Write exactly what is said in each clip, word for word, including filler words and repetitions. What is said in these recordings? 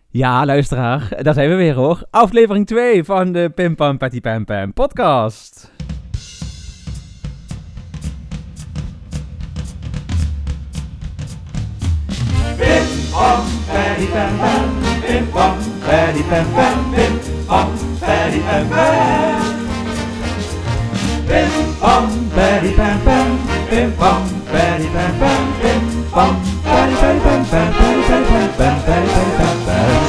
Ja, luisteraar, daar zijn we weer hoor. Aflevering twee van de Pim Pam Patty Pam Pam podcast. Pim Pam Patty Pam Pam, Pim Pam Patty Pam Pam, Pim Pam Patty Pam Pam. Pim Pam Patty Pam Pam, Pim Pam Patty Pam Pam, Pim Pam Patty Patty Pam Pam, Patty Patty Pam Pam, Patty Patty Pam Pam.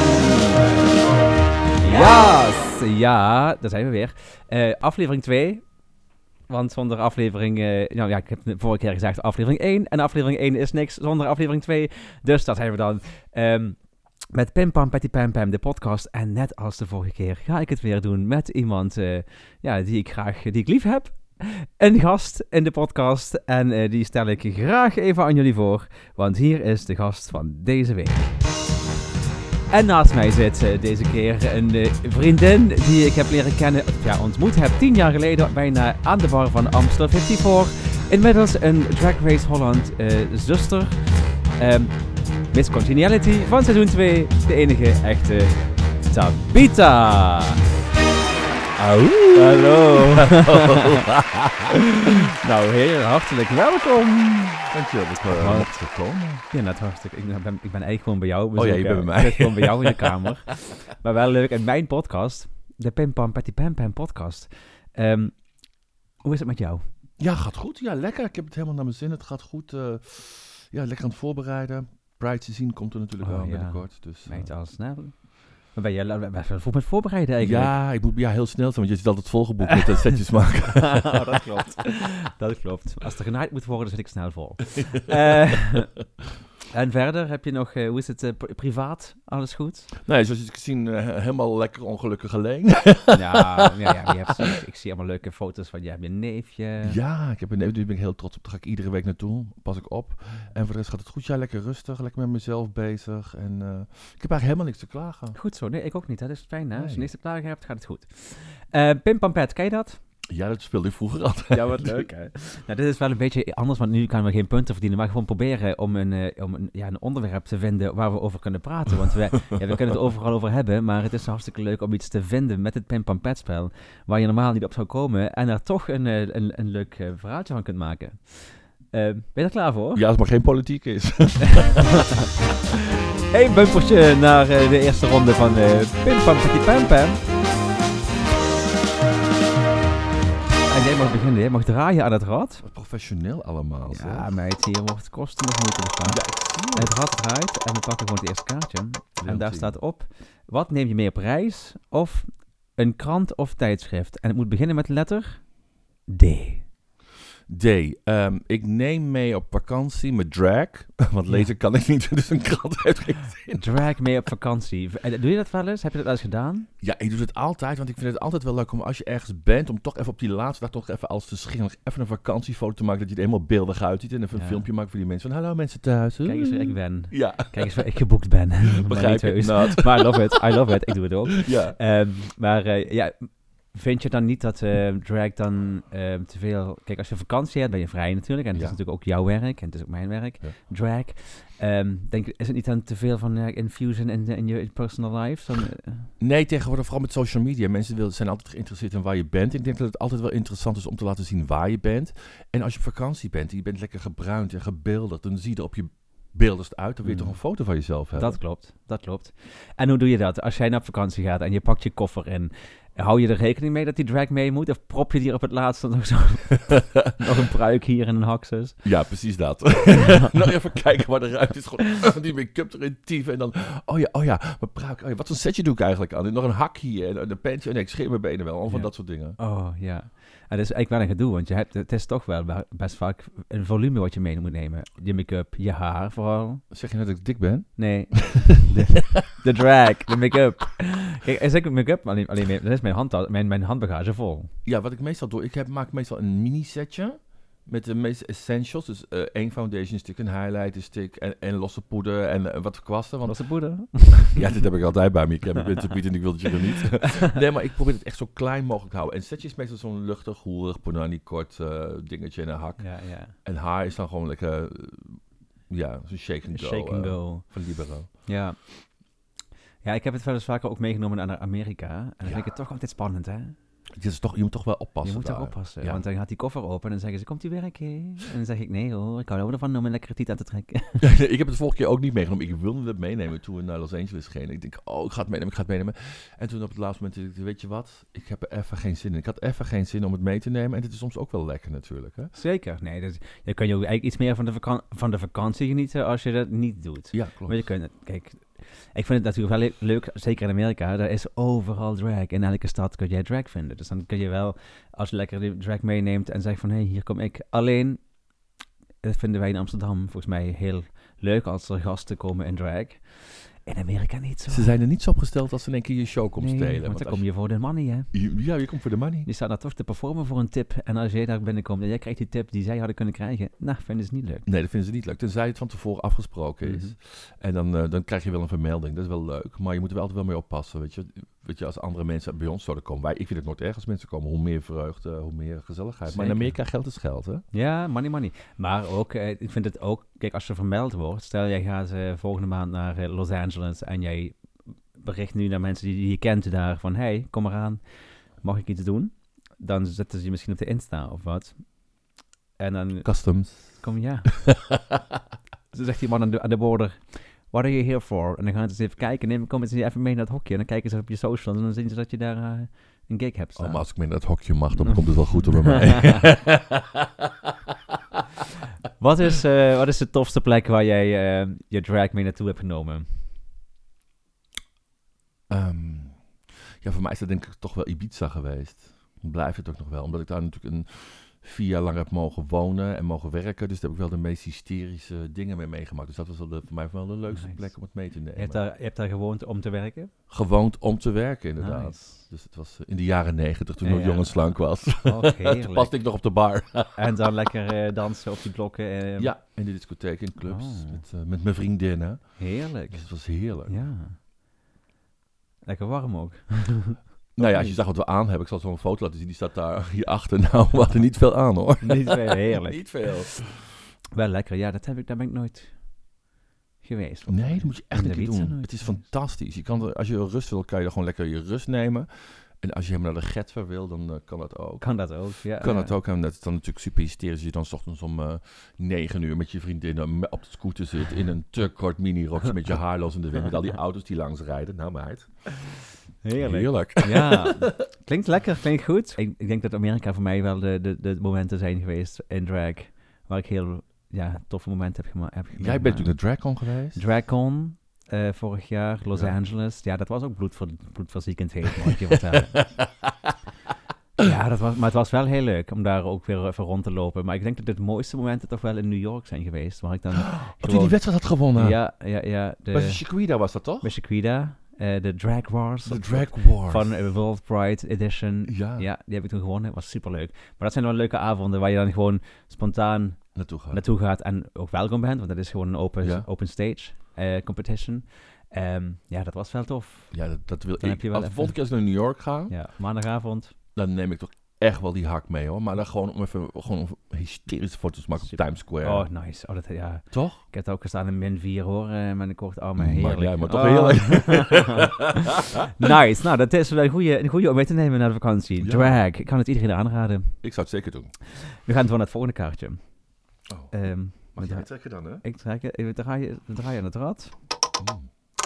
Yes, ja, daar zijn we weer. Uh, aflevering twee. Want zonder aflevering... Uh, nou ja, ik heb de vorige keer gezegd aflevering één. En aflevering één is niks zonder aflevering twee. Dus daar zijn we dan. Um, met Pim Pam Patty Pam Pam, de podcast. En net als de vorige keer ga ik het weer doen met iemand uh, ja, die ik graag die ik lief heb. Een gast in de podcast. En uh, die stel ik graag even aan jullie voor. Want hier is de gast van deze week. En naast mij zit uh, deze keer een uh, vriendin die ik heb leren kennen, ja, ontmoet heb tien jaar geleden bijna aan de bar van Amstel vijfenvijftig. Inmiddels een Drag Race Holland uh, zuster. Um, Miss Congeniality van seizoen twee, de enige echte Tabitha. Auw. Hallo. Nou, heel hartelijk welkom. Dankjewel dat ik uh, mocht gekomen. Ja, net hartstikke. Ik ben, ik ben eigenlijk gewoon bij jou. Oh ja, je bent bij mij. Ik ben gewoon bij jou in de kamer. Maar wel leuk. En mijn podcast, de Pim Pam Patty Pam Pam podcast. Um, hoe is het met jou? Ja, gaat goed. Ja, lekker. Ik heb het helemaal naar mijn zin. Het gaat goed. Uh, ja, lekker aan het voorbereiden. Pride Season komt er natuurlijk oh, aan ja. binnenkort. Dus, uh, Meet al snel. Maar ben je best wel voor met voorbereiden eigenlijk? Ja, ik moet ja, heel snel zijn, want je zit altijd volgeboekt met uh, setjes maken. Oh, dat klopt. Dat klopt. Als er genaaid moet worden, zit ik snel vol. uh, en verder, heb je nog, uh, hoe is het uh, privaat? Alles goed? Nee, zoals je het gezien, uh, helemaal lekker ongelukkig alleen. ja, ja, ja je hebt, ik, ik zie allemaal leuke foto's van je hebt je neefje. Ja, ik heb een neefje, daar ben ik heel trots op. Daar ga ik iedere week naartoe, pas ik op. En voor de rest gaat het goed. Ja, lekker rustig, lekker met mezelf bezig. En uh, ik heb eigenlijk helemaal niks te klagen. Goed zo, nee, ik ook niet. Hè. Dat is fijn, hè? Nee. Als je niks te klagen hebt, gaat het goed. Uh, Pim Pam Pat, ken je dat? Ja, dat speelde ik vroeger altijd. Ja, wat leuk, hè? Nou, dit is wel een beetje anders, want nu kunnen we geen punten verdienen, maar gewoon proberen om een, uh, om een, ja, een onderwerp te vinden waar we over kunnen praten. Want we, ja, we kunnen het overal over hebben, maar het is hartstikke leuk om iets te vinden met het Pim Pam Pat spel, waar je normaal niet op zou komen en er toch een, een, een, een leuk uh, verhaaltje van kunt maken. Uh, ben je er klaar voor? Ja, als het maar geen politiek is. Eén bumpertje naar uh, de eerste ronde van uh, Pim Pam Patty Pam Pam. En jij mag beginnen, jij mag draaien aan het rad. Wat professioneel allemaal. Ja, zeg. meid, hier wordt kosten nog moeite bestaan. Ja, ik zie Het rad draait en we pakken gewoon het eerste kaartje. En daar zien. staat op, wat neem je mee op reis? Of een krant of tijdschrift? En het moet beginnen met de letter D. D. Um, ik neem mee op vakantie met drag. Want lezen kan ik niet, dus een krant heeft geen zin. Drag mee op vakantie. Doe je dat wel eens? Heb je dat wel eens gedaan? Ja, ik doe het altijd, want ik vind het altijd wel leuk om als je ergens bent, om toch even op die laatste dag toch even als te schikken, even een vakantiefoto te maken, dat je er helemaal beeldig uitziet en even Ja. een filmpje maken voor die mensen. Van, hallo mensen thuis. Kijk eens waar ik ben. Ja. Kijk eens waar ik geboekt ben. Begrijp maar ik not. Maar I love it, I love it. Ik doe het ook. Ja. Um, maar uh, ja, vind je dan niet dat uh, drag dan uh, te veel... Kijk, als je vakantie hebt, ben je vrij natuurlijk. En het Ja. is natuurlijk ook jouw werk. En het is ook mijn werk. Ja. Drag. Um, denk, is het niet dan te veel van uh, infusion in, in je personal life? Zo, uh, Nee, tegenwoordig vooral met social media. Mensen willen, zijn altijd geïnteresseerd in waar je bent. Ik denk dat het altijd wel interessant is om te laten zien waar je bent. En als je op vakantie bent en je bent lekker gebruind en gebeelderd, dan zie je er op je beelders uit. Dan wil je Mm. toch een foto van jezelf hebben. dat klopt, dat klopt. En hoe doe je dat? Als jij naar vakantie gaat en je pakt je koffer in... Hou je er rekening mee dat die drag mee moet? Of prop je die er op het laatste nog zo... nog een pruik hier en een haksus? Ja, precies dat. Nog even kijken waar de ruimte is. Gewoon uh, die make-up erin tieven. En dan, oh ja, oh ja, mijn pruik. Oh ja, wat voor setje doe ik eigenlijk aan? En nog een hak hier en een pantje. Nee, ik scheer mijn benen wel. Al van Ja. dat soort dingen. Oh, ja. En dat is eigenlijk wel een gedoe, want je hebt, het is toch wel be- best vaak een volume wat je mee moet nemen. Je make-up, je haar vooral. Zeg je net dat ik dik ben? Nee, de, de drag, de make-up. Kijk, als ik make-up alleen, alleen mee, dan is mijn, hand, mijn, mijn handbagage vol. Ja, wat ik meestal doe, ik heb, maak meestal een mini-setje. Met de meeste essentials. Dus uh, één foundation stick, een highlighter stick en, en losse poeder en uh, wat kwasten. Want Was het poeder? ja, dit heb ik altijd bij me. Ik heb mijn winterpiet en ik wil het je er niet. Nee, maar ik probeer het echt zo klein mogelijk te houden. En setje is meestal zo'n luchtig, hoerig, ponani kort uh, dingetje en een hak. Ja, ja. En haar is dan gewoon lekker, uh, ja, zo'n shake and go. Shake and uh, go. Van Libero. Ja. Ja, ik heb het wel eens vaker ook meegenomen naar Amerika. En dan Ja. vind ik het toch altijd spannend, hè? Het is toch, je moet toch wel oppassen Je moet daar. daar oppassen. Ja. Want dan gaat die koffer open en dan zeggen ze, komt u werken? En dan zeg ik, nee hoor, ik hou er van om een lekkere tiet aan te trekken. Ik heb het vorige keer ook niet meegenomen. Ik wilde het meenemen toen we naar Los Angeles gingen. Ik denk, oh, ik ga het meenemen, ik ga het meenemen. En toen op het laatste moment, dacht ik, weet je wat? Ik heb er even geen zin in. Ik had even geen zin om het mee te nemen. En dit is soms ook wel lekker natuurlijk, hè? Zeker. Nee, dat, dan kun je ook eigenlijk iets meer van de, vakan- van de vakantie genieten als je dat niet doet. Ja, klopt. Maar je kunt, kijk, ik vind het natuurlijk wel le- leuk, zeker in Amerika, daar is overal drag. In elke stad kun je drag vinden. Dus dan kun je wel, als je lekker die drag meeneemt en zegt van, hé, hey, hier kom ik. Alleen, dat vinden wij in Amsterdam volgens mij heel leuk als er gasten komen in drag. In Amerika niet zo. Ze zijn er niet zo opgesteld als ze in één keer je show komt Nee, stelen. want dan als kom je voor de money, hè. je, ja, je komt voor de money. Die staan daar toch te performen voor een tip. En als jij daar binnenkomt en jij krijgt die tip die zij hadden kunnen krijgen, nou, vinden ze niet leuk. Nee, dat vinden ze niet leuk. Tenzij het van tevoren afgesproken is. Mhm. En dan, uh, dan krijg je wel een vermelding. Dat is wel leuk. Maar je moet er wel altijd wel mee oppassen. Weet je, weet je als andere mensen bij ons zouden komen. Wij, ik vind het nooit erg als mensen komen. Hoe meer vreugde, hoe meer gezelligheid. Maar in Zeker. Amerika geld is geld, hè? Ja, money, money. Maar ook, eh, ik vind het ook, kijk, als je vermeld wordt, stel jij gaat eh, volgende maand naar eh, Los Angeles en jij bericht nu naar mensen die, die je kent daar van, hey, kom eraan, mag ik iets doen? Dan zetten ze je misschien op de Insta of wat. En dan Customs. kom je, ja. Zo zegt die man aan de, aan de border, what are you here for? En dan gaan ze eens even kijken, neem, kom eens even mee naar het hokje. En dan kijken ze op je socials en dan zien ze dat je daar uh, een gig hebt staan. Oh, maar als ik mee naar het hokje mag, dan komt het wel goed bij mij. wat, is, uh, wat is de tofste plek waar jij uh, je drag mee naartoe hebt genomen? Um, ja, voor mij is dat denk ik toch wel Ibiza geweest. Blijft het ook nog wel. Omdat ik daar natuurlijk een vier jaar lang heb mogen wonen en mogen werken. Dus daar heb ik wel de meest hysterische dingen mee meegemaakt. Dus dat was wel de, voor mij wel de leukste Nice. plek om het mee te nemen. Je hebt, daar, je hebt daar gewoond om te werken? Gewoond om te werken, inderdaad. Nice. Dus het was in de jaren negentig, toen Ja, ik jong en ja. slank was. Oh, Toen heerlijk. paste ik nog op de bar. En dan lekker uh, dansen op die blokken. Uh, Ja, in de discotheek, in clubs. Oh. Met, uh, met mijn vriendinnen. Heerlijk. Dus het was heerlijk. Ja. Lekker warm ook. Nou ja, als je zag wat we aan hebben, ik zal zo'n foto laten zien, die staat daar hierachter. Nou, we hadden niet veel aan, hoor. Niet veel, heerlijk. Niet veel. Wel lekker, ja, dat heb ik, daar ben ik nooit geweest. Nee, dat moet je echt In een keer Ibiza doen. nooit Het is geweest. fantastisch. Je kan er, als je rust wil, kan je er gewoon lekker je rust nemen. En als je helemaal naar de Getver wil, dan uh, kan dat ook. Kan dat ook, ja. Kan ja. dat ook. En dat is dan natuurlijk super hysterisch. Als je dan 's ochtends om uh, negen uur met je vriendinnen op de scooter zit. In een te kort mini-rokje met je haar los in de wind. Met al die auto's die langs rijden. Nou meid. Heerlijk. Heerlijk. Ja, klinkt lekker, klinkt goed. Ik, ik denk dat Amerika voor mij wel de, de, de momenten zijn geweest in drag. Waar ik heel ja, toffe momenten heb, gema- heb gemaakt. Jij bent natuurlijk naar DragCon geweest. DragCon, uh, vorig jaar, Los Ja. Angeles. Ja, dat was ook bloedver, bloedverziekend heet, mag ik je vertellen. Ja, dat was, maar het was wel heel leuk om daar ook weer even rond te lopen. Maar ik denk dat de mooiste momenten toch wel in New York zijn geweest. Waar ik dan Wat die die wedstrijd had gewonnen. Ja, ja, ja. De, Bij Chiquita was dat toch? bij Shaquita, uh, de Drag Wars. De Drag Wars. Van uh, World Pride Edition. Ja, Ja, die heb ik toen gewonnen. Was superleuk. Maar dat zijn wel leuke avonden waar je dan gewoon spontaan naartoe gaan. naartoe gaat en ook welkom bent. Want dat is gewoon een open, Ja. open stage uh, competition. Um, ja, dat was wel tof. Ja, dat, dat wil Dan ik. heb je wel Als de even- volgende keer als ik naar New York ga, Ja, maandagavond. dan neem ik toch echt wel die hak mee, hoor. Maar dan gewoon om even gewoon hysterische foto's te maken op Super. Times Square. Oh, nice. Oh, dat, ja. Toch? Ik heb het ook gestaan in min vier hoor. Uh, met een kort arm. Maakt Heerlijk. niet uit, maar toch Oh. heerlijk. Nice. Nou, dat is wel een goede, een goede om mee te nemen naar de vakantie. Ja. Drag. Ik kan het iedereen aanraden. Ik zou het zeker doen. We gaan door naar het volgende kaartje. Oh. Um, Mag jij dra- trekken dan, hè? ik trek het. We draaien, we draaien aan het rad. Mm.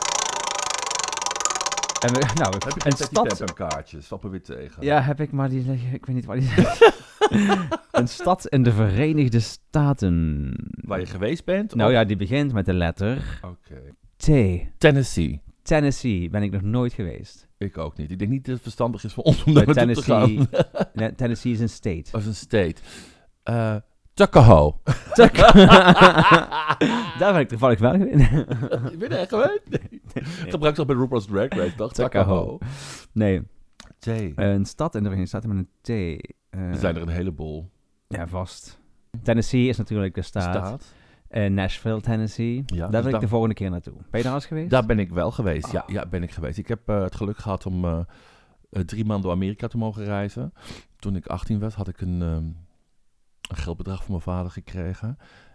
En we, nou, Heb je een een stad... stad... Stappen weer tegen. Ja, heb ik, maar die liggen... Ik weet niet waar die... Een stad in de Verenigde Staten. Waar je geweest bent? Nou of- ja, die begint met de letter Oké. T. Tennessee. Tennessee ben ik nog nooit geweest. Ik ook niet. Ik denk niet dat het verstandig is voor ons om Maar daar naartoe te gaan. Tennessee, nee, Tennessee is een state. Als een state. Uh, Tuckahoe. Tuk. Daar ben ik toevallig wel geweest. Je bent er echt geweest? Nee. Gebruik toch bij RuPaul's Drag Race, toch? Tuckahoe. Nee, T. een stad in de Verenigde Staten met een T. Uh, Er zijn er een heleboel. Ja, vast. Tennessee is natuurlijk de staat. Staat. Uh, Nashville, Tennessee. Ja, Daar dus wil ik daar- de volgende keer naartoe. Ben je daar al eens geweest? Daar ben ik wel geweest. Ja, Oh. ja, ben ik geweest. Ik heb uh, het geluk gehad om uh, uh, drie maanden door Amerika te mogen reizen. Toen ik achttien was, had ik een, um, een geldbedrag van mijn vader gekregen.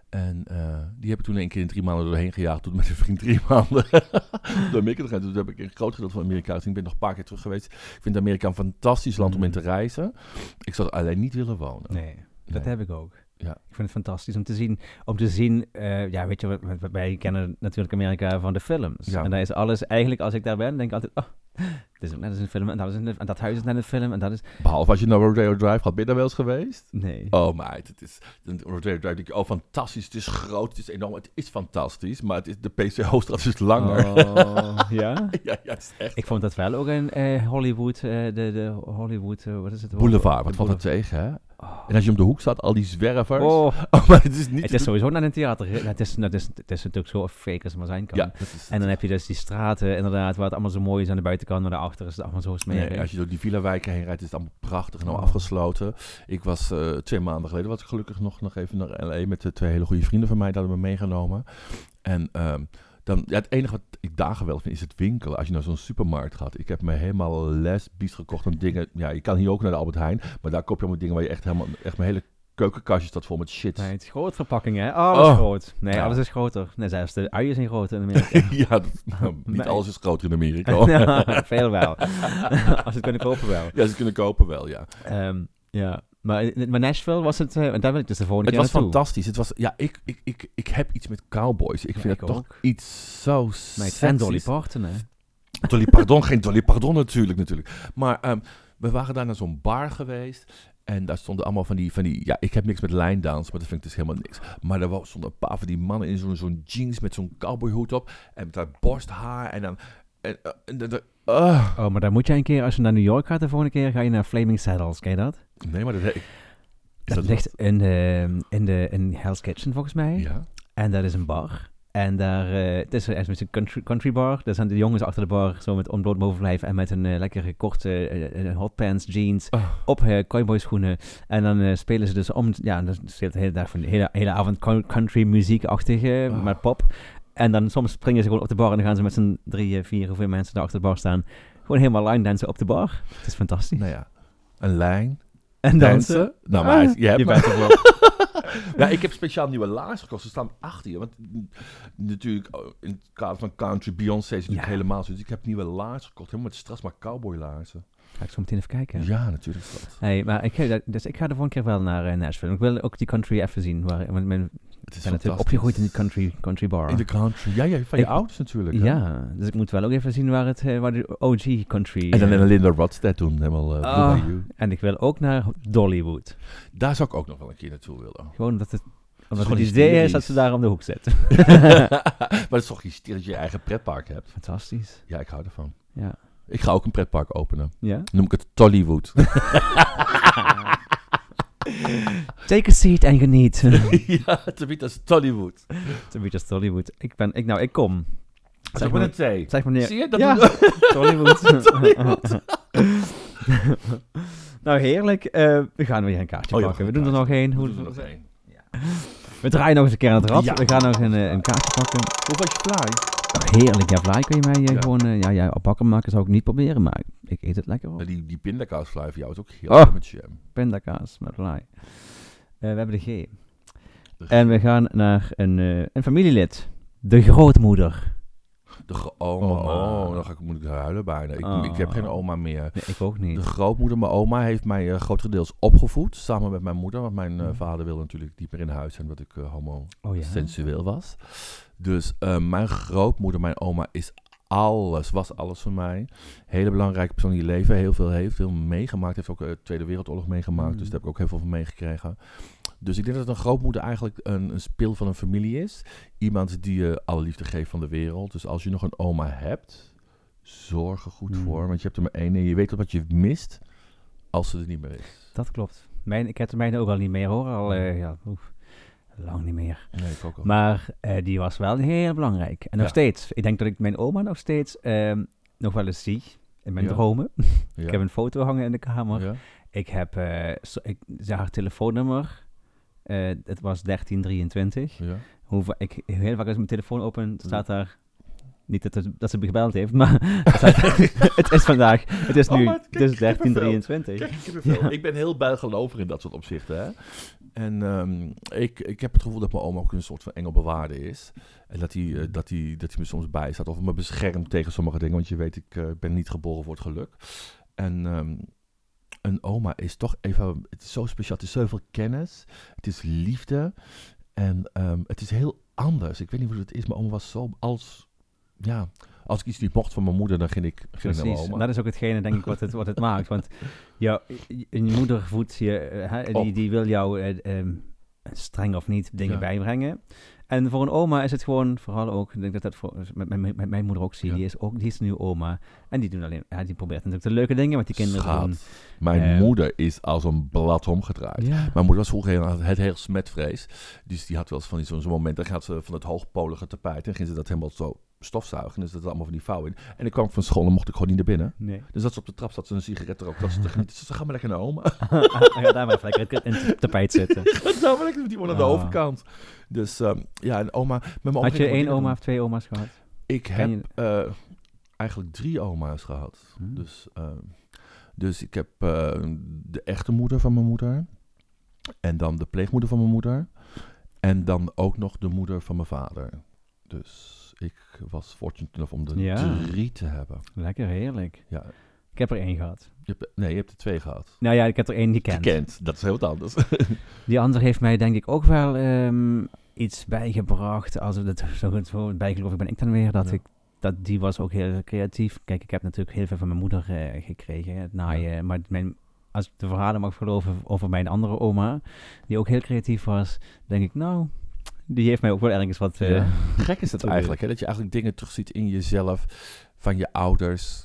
En uh, die heb ik toen een keer in drie maanden doorheen gejaagd. Toen met een vriend drie maanden door Amerika te gaan. Toen heb ik een groot gedeelte van Amerika gezien. Ik ben nog een paar keer terug geweest. Ik vind Amerika een fantastisch land mm. om in te reizen. Ik zou er alleen niet willen wonen. Nee, dat nee. heb ik ook. Ja. Ik vind het fantastisch om te zien. Om te zien, uh, ja, weet je, wij kennen natuurlijk Amerika van de films. Ja. En daar is alles, eigenlijk als ik daar ben, denk ik altijd, oh, dit is ook net als een film en dat, is een, en dat huis is net een film en dat is... Behalve als je naar Rodeo Drive gaat, ben je daar wel eens geweest? Nee. Oh meid, het is, Rodeo Drive, denk ik, oh fantastisch, het is groot, het is enorm, het is fantastisch, maar het is, de P C-hoofdstraat is langer. Oh, ja? ja, ja, het is echt... Ik vond dat wel ook een uh, Hollywood, uh, de, de Hollywood, uh, wat is het? Boulevard, wat valt er tegen, hè? Oh. En als je om de hoek staat, al die zwervers. Oh. Oh, maar het is niet... Het is sowieso naar een theater. Het is, het, is, het is natuurlijk zo fake als het maar zijn kan. Ja, is, en dan heb je dus die straten, inderdaad, waar het allemaal zo mooi is aan de buitenkant, maar daarachter is het allemaal zo smerig. Nee, als je door die villa-wijken heen rijdt, is het allemaal prachtig en al oh. afgesloten. Ik was uh, twee maanden geleden, was ik gelukkig nog, nog even naar L A met uh, twee hele goede vrienden van mij, die hadden me meegenomen. En... Um, Dan, ja, het enige wat ik daar geweldig vind is het winkelen. Als je naar zo'n supermarkt gaat. Ik heb me helemaal lesbisch gekocht aan dingen. Ja, je kan hier ook naar de Albert Heijn. Maar daar koop je allemaal dingen waar je echt helemaal... Echt mijn hele keukenkastje staat vol met shit. Nee, het is groot verpakkingen, hè? Alles oh. groot. Nee, ja. alles is groter. Nee, zelfs de uien zijn groter in Amerika. ja, dat, nou, niet nee. alles is groter in Amerika. ja, veel wel. Als ze het kunnen kopen wel. Ja, ze kunnen kopen wel, ja. Um, ja. Maar, maar Nashville was het, uh, daar wil ik dus de volgende het keer was naartoe. Fantastisch. Het was, ja, ik, ik, ik, ik heb iets met cowboys. Ik ja, vind ik het ook. toch iets zo sexy. En Dolly Parton, hè? Dolly Pardon, geen Dolly Pardon natuurlijk, natuurlijk. Maar um, we waren daar naar zo'n bar geweest. En daar stonden allemaal van die, van die... Ja, ik heb niks met line dance, maar dat vind ik dus helemaal niks. Maar er stonden een paar van die mannen in zo'n, zo'n jeans met zo'n cowboyhoed op. En met dat borsthaar en dan... En, uh, en, en, uh. Oh, maar dan moet jij een keer, als je naar New York gaat de volgende keer, ga je naar Flaming Saddles. Ken je dat? Nee, maar dat... Ik, dat, dat ligt in, de, in, de, in Hell's Kitchen, volgens mij. Ja. En dat is een bar. En daar, uh, het is echt een country, country bar. Daar zijn de jongens achter de bar, zo met ontbloot bovenlijf en met een uh, lekkere korte uh, hotpants, jeans, oh. op uh, cowboy schoenen. En dan uh, spelen ze dus om, ja, dan speelt de hele dag van de hele, hele avond country muziekachtige, uh, oh. met pop. En dan soms springen ze gewoon op de bar en dan gaan ze met z'n drie, vier, hoeveel mensen daar achter de bar staan, gewoon helemaal line dansen op de bar. Het is fantastisch. Nou ja, een lijn. En dansen. dansen. Nou, maar ah, je hebt je me. bent er wel. Ja, ik heb speciaal nieuwe laars gekocht. Ze staan achter je. Want natuurlijk, in het kader van country, Beyoncé is natuurlijk ja. helemaal zo. Dus ik heb nieuwe laars gekocht. Helemaal met straks maar cowboylaarzen. Ga ik zo meteen even kijken. Ja, natuurlijk is dat. Hey, maar ik, dus ik ga de volgende keer wel naar uh, Nashville. Ik wil ook die country even zien. Waar, mijn, mijn, het is ben natuurlijk opgegroeid in die country, country bar. In de country. Ja, ja van je ik, ouders natuurlijk. Hè? Ja, dus ik moet wel ook even zien waar, het, uh, waar de O G country... En dan uh, Linda Ronstadt doen. Helemaal uh, oh, en ik wil ook naar Dollywood. Daar zou ik ook nog wel een keer naartoe willen. Gewoon dat het... Omdat het idee is dat ze daar om de hoek zitten. Maar het is toch hysterisch dat je je eigen pretpark hebt. Fantastisch. Ja, ik hou ervan. Ja. Ik ga ook een pretpark openen. Ja? Dan noem ik het Tollywood. Take a seat en geniet. Ja, te bieden als Tollywood. Te bieden als Tollywood. Ik ben, ik, nou, ik kom. Zeg maar een thee. Zeg maar neer. Zie je? Dat ja. Tollywood. Tollywood. Nou, heerlijk. Uh, we gaan weer een kaartje oh, pakken. Ja, we doen er nog één. We doen er nog één. Ja. We draaien nog eens een keer aan het rad. Ja. We gaan nog een, een kaartje pakken. Hoe was je fly? Oh, heerlijk. Ja, fly kun je mij uh, ja. gewoon uh, ja, ja, op bakken maken. Zou ik niet proberen, maar ik eet het lekker op. Die, die pindakaasfly voor jou is ook heel oh, lekker met jam. Pindakaas met fly. Uh, we hebben de G. De G. En we gaan naar een, uh, een familielid. De grootmoeder. De gro- oma. Oh, oh, dan ga ik, moet ik huilen bijna. Ik, oh. ik heb geen oma meer. Nee, ik ook niet. De grootmoeder, mijn oma, heeft mij uh, grotendeels opgevoed. Samen met mijn moeder. Want mijn uh, vader wilde natuurlijk niet meer in huis zijn. Omdat ik uh, homoseksueel oh, ja? was. Dus uh, mijn grootmoeder, mijn oma, is alles, was alles voor mij. Hele belangrijke persoon in je leven. Heel veel, heel veel meegemaakt. Heeft ook de uh, Tweede Wereldoorlog meegemaakt. Mm. Dus daar heb ik ook heel veel van meegekregen. Dus ik denk dat een grootmoeder eigenlijk een, een spil van een familie is. Iemand die je alle liefde geeft van de wereld. Dus als je nog een oma hebt, zorg er goed mm. voor. Want je hebt er maar één en je weet wat je mist als ze er niet meer is. Dat klopt. Mijn, ik heb er mijne ook al niet meer hoor. Al, uh, ja, oef, lang niet meer. Nee, ik ook al. Maar uh, die was wel heel belangrijk. En nog ja. steeds. Ik denk dat ik mijn oma nog steeds uh, nog wel eens zie. In mijn ja. dromen. Ja. Ik heb een foto hangen in de kamer. Ja. Ik heb uh, so, ik, haar telefoonnummer. Uh, het was dertien drieëntwintig. Ja. Hoe, ik, heel vaak als ik mijn telefoon open, staat daar Niet dat, het, dat ze me gebeld heeft, maar dat is- het is vandaag. Het is Oh, nu maar kijk, het is ik heb er dertien veel. drieëntwintig. Kijk, ik, heb er veel. ik ben heel bijgelovig in dat soort opzichten. Hè? En um, ik, ik heb het gevoel dat mijn oma ook een soort van engelbewaarder is. En dat hij, uh, dat hij, dat hij me soms bijstaat of me beschermt tegen sommige dingen. Want je weet, ik uh, ben niet geboren voor het geluk. En um, een oma is toch even... Het is zo speciaal. Het is zoveel kennis. Het is liefde. En um, het is heel anders. Ik weet niet hoe het is. Mijn oma was zo als... Ja, als ik iets niet mocht van mijn moeder, dan ging ik, ging ik naar mijn Precies, oma. en dat is ook hetgene, denk ik, wat het, wat het maakt. Want jou, je, je moeder voedt je, uh, hè, die, Op. die wil jou, uh, um, streng of niet, dingen Ja. bijbrengen. En voor een oma is het gewoon, vooral ook, ik denk dat dat voor, met, met, met mijn moeder ook zie, Ja. die is ook, die is nu oma. En die doen alleen, ja, die probeert natuurlijk de leuke dingen met die kinderen Schat, te doen. mijn Eh, moeder is als een blad omgedraaid. Ja. Mijn moeder was vroeger heel, het heel smetvrees. Dus die had wel eens van zo'n zo'n moment, dan gaat ze van het hoogpolige tapijt en ging ze dat helemaal zo stofzuigen. En er zat allemaal van die vouw in. En dan kwam ik van school en mocht ik gewoon niet naar binnen. Nee. Dus dat ze op de trap zat, ze een sigaret erop, dat ze te genieten. Ze zei, ga maar lekker naar oma. Ja, daar maar even lekker in het tapijt zitten. Ga nou maar lekker met die man aan de Ah. overkant. Dus um, ja, en oma... Met mijn oma Had je ging ik één wat oma dingen of twee oma's gehad? doen. Ik Ken heb uh, eigenlijk drie oma's gehad. Hmm. Dus, uh, dus ik heb uh, de echte moeder van mijn moeder. En dan de pleegmoeder van mijn moeder. En dan ook nog de moeder van mijn vader. Dus ik was fortunate enough om de Ja. drie te hebben. Lekker, heerlijk. Ja. Ik heb er één gehad. Je hebt, nee, je hebt er twee gehad. Nou ja, ik heb er één gekend. Gekend, dat is heel wat anders. Die ander heeft mij denk ik ook wel um, iets bijgebracht. Als het zo, zo bijgelovig ben ik dan weer. Dat Ja. ik, dat die was ook heel creatief. Kijk, ik heb natuurlijk heel veel van mijn moeder uh, gekregen. Het naaien. Ja. Maar mijn, als ik de verhalen mag geloven over mijn andere oma. Die ook heel creatief was. Denk ik, nou... Die heeft mij ook wel ergens wat... Uh, Ja. Gek is dat eigenlijk, hè? Dat je eigenlijk dingen terugziet in jezelf. Van je ouders.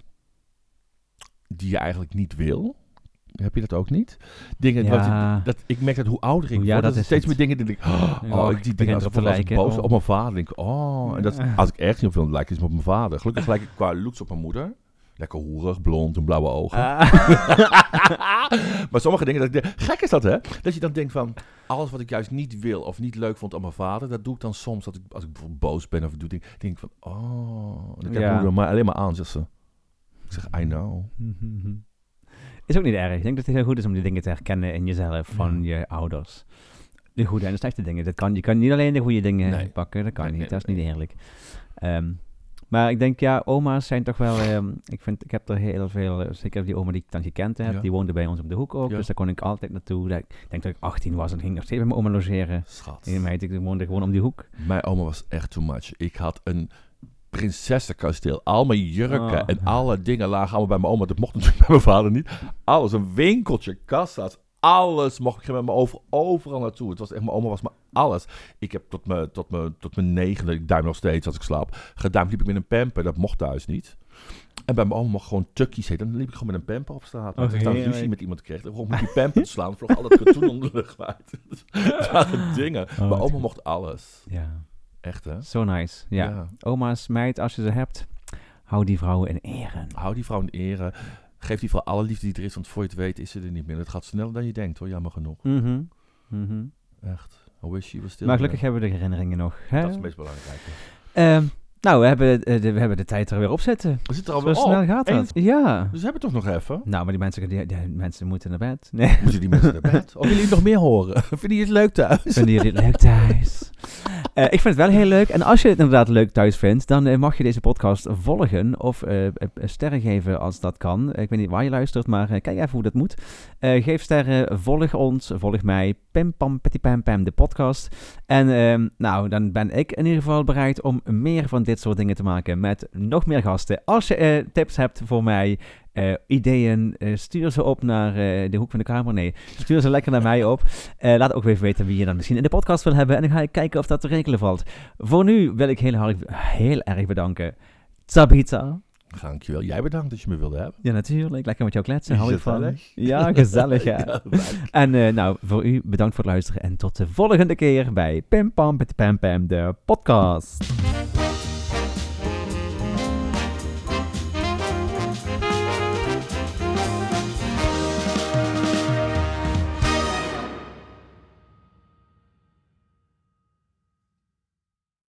Die je eigenlijk niet wil. Heb je dat ook niet? Dingen, Ja. wat, dat, ik merk dat hoe ouder ik Ja, word, dat dat is steeds het. meer dingen die ik... Oh, Ja, oh, ik ik die begin dingen als, erop te als ik lijken, boos oh. op mijn vader denk ik... Oh, en dat, Ja. als ik ergens niet op wil lijken, is het op mijn vader. Gelukkig lijk ik qua looks op mijn moeder. Lekker hoerig, blond en blauwe ogen. Ah. Maar sommige dingen, dat ik denk, gek is dat hè? Dat je dan denkt van, alles wat ik juist niet wil of niet leuk vond aan mijn vader, dat doe ik dan soms, dat ik, als ik bijvoorbeeld boos ben of doe dingen, denk ik van, oh, en ik heb Ja. moeder maar alleen maar aan, zegt ze. Ik zeg, I know. Is ook niet erg. Ik denk dat het heel goed is om die dingen te herkennen in jezelf van Ja. je ouders. De goede en de slechte dingen. Dat kan, je kan niet alleen de goede dingen Nee. pakken. Dat kan Nee, niet. nee, dat is nee. niet eerlijk. Um, maar ik denk, ja, oma's zijn toch wel... Um, ik, vind, ik heb er heel veel... Zeker die oma die ik dan gekend heb. Ja. Die woonde bij ons op de hoek ook. Ja. Dus daar kon ik altijd naartoe. Dat, ik denk dat ik achttien was en ging nog steeds bij mijn oma logeren. Schat. En meid, ik woonde gewoon om die hoek. Mijn oma was echt too much. Ik had een prinsessenkasteel. Al mijn jurken Oh. en alle dingen lagen allemaal bij mijn oma. Dat mocht natuurlijk bij mijn vader niet. Alles, een winkeltje, kassa's, alles mocht ik met me over, overal naartoe. Het was echt, mijn oma was maar alles. Ik heb tot mijn, tot mijn, tot mijn negende, ik duim nog steeds als ik slaap, geduimd liep ik met een pamper. Dat mocht thuis niet. En bij mijn oma mocht gewoon tukkies heten. Dan liep ik gewoon met een pamper op straat. Als Oh, ik dan heerlijk. ruzie met iemand kreeg, dan begon ik met die pamper te slaan. Vloog al dat katoen onder de lucht uit. Dat waren dingen. Oh, mijn wat oma goed. mocht alles. Ja, Echt, hè? zo nice. Ja. Ja. Oma's, meid, als je ze hebt, hou die vrouwen in ere. Hou die vrouw in ere. Geef die vrouw alle liefde die er is, want voor je het weet is ze er niet meer. Het gaat sneller dan je denkt, hoor. Jammer genoeg. Mhm. Mhm. Echt. I wish she was still Maar gelukkig there. hebben we de herinneringen nog. Hè? Dat is het meest belangrijke. Ehm, nou, we hebben, uh, de, we hebben de tijd er weer op zitten. We zitten er Zo alweer snel op. gaat Eén- dat. Ja. Dus we hebben toch nog even. Nou, maar die mensen, die, die mensen moeten naar bed. Nee. Moeten die mensen naar bed? Of willen jullie nog meer horen? Vinden jullie het leuk thuis? Vinden jullie het leuk thuis? Uh, ik vind het wel heel leuk. En als je het inderdaad leuk thuis vindt, dan uh, mag je deze podcast volgen of uh, uh, sterren geven als dat kan. Uh, ik weet niet waar je luistert, maar uh, kijk even hoe dat moet. Uh, geef sterren, volg ons, volg mij, Pim Pam Petit Pam Pam, de podcast. En uh, nou, dan ben ik in ieder geval bereid om meer van dit soort dingen te maken met nog meer gasten. Als je uh, tips hebt voor mij, Uh, ideeën, uh, stuur ze op naar uh, de hoek van de kamer. Nee, stuur ze lekker naar mij op. Uh, laat ook even weten wie je dan misschien in de podcast wil hebben. En dan ga ik kijken of dat te regelen valt. Voor nu wil ik heel, hard, heel erg bedanken. Tabita. Dankjewel. Jij bedankt dat je me wilde hebben. Ja, natuurlijk. Lekker met jou kletsen. Hou ik van. Gezellig. Ja, gezellig. Ja. Ja, leuk. En uh, nou, voor u bedankt voor het luisteren. En tot de volgende keer bij Pim Pam Petit Pam Pam, de podcast.